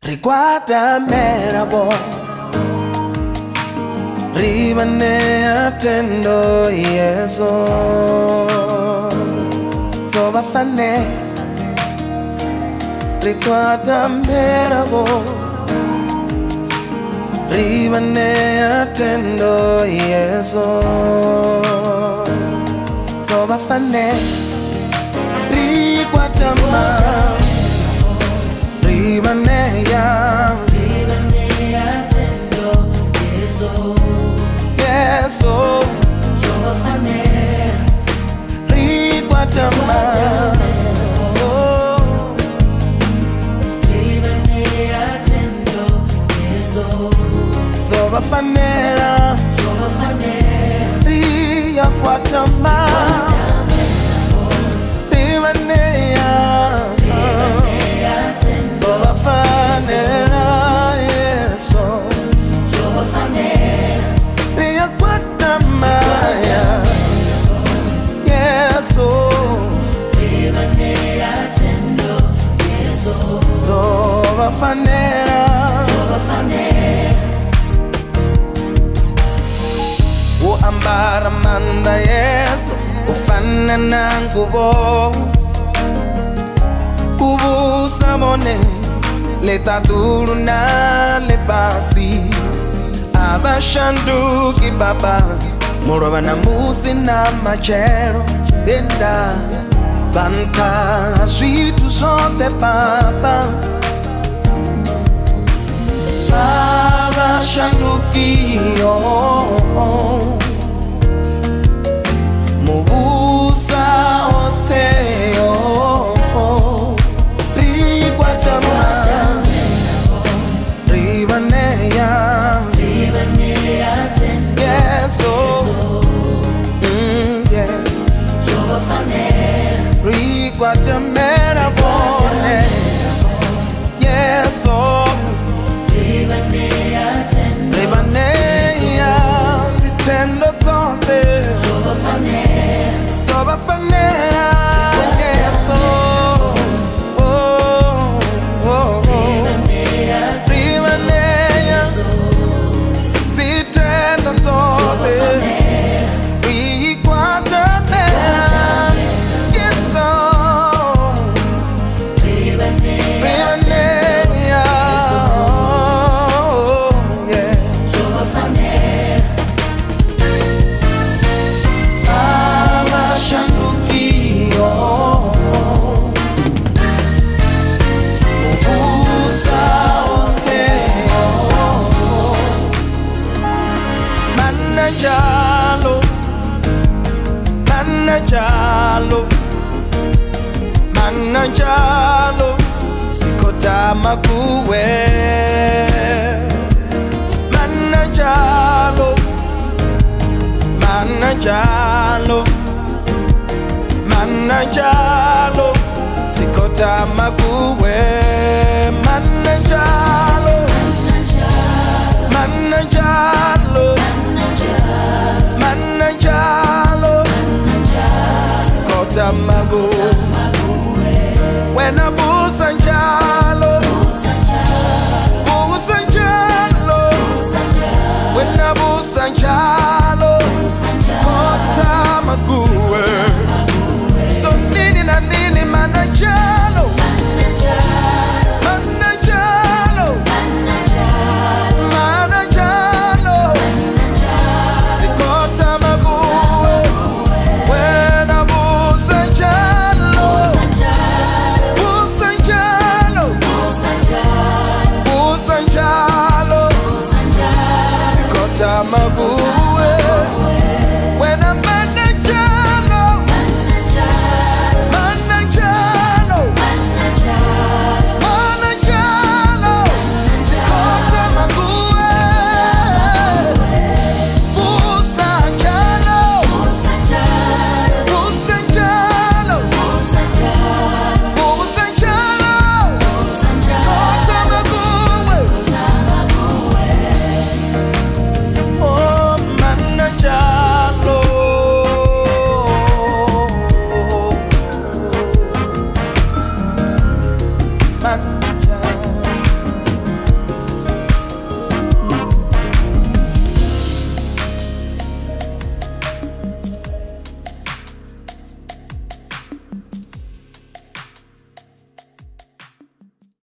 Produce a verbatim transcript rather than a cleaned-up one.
Riguarda merabo, rimane attendo Yeso, Tova fane. Riguarda merabo, rimane attendo Yeso, Tova fane. Riguarda merabo. Rimane ya, rimane attendo Yeso, Yeso, Tova fane. Riguarda oh, rimane attendo Yeso, Tova fane, Tova fane. Riguarda rimane ya. Tova fanera Yeso, Tova fane. Ria Guatemala, Yeso, rimane attendo Yeso, Tova fanera, Tova fane. O ambara manda Yeso, o fanna nangubo, ubu samone. Leta duru na le basi abashandu ki baba moroba na musi na machero benda banta sweetu sote papa abashandu ki oh mubusa ote oh Rimane ya, rimane attendo Yeso, mm, yeah. Tova fane. Riguarda merabone, Yeso, Rimane attendo rimane ya, titendo tote, Tova fane. Tova fanera, Yeso, oh, oh, oh. Rimane ya, titendo tote, riguarda mera, Yeso, rimane ya, oh, yeah. Tova fane. Abashanduki, oh, Mubusa ote, oh, Manajalo, Manajalo, Manajalo, Sikota makuwe, Manajalo, Manajalo, Manajalo, Sikota makuwe,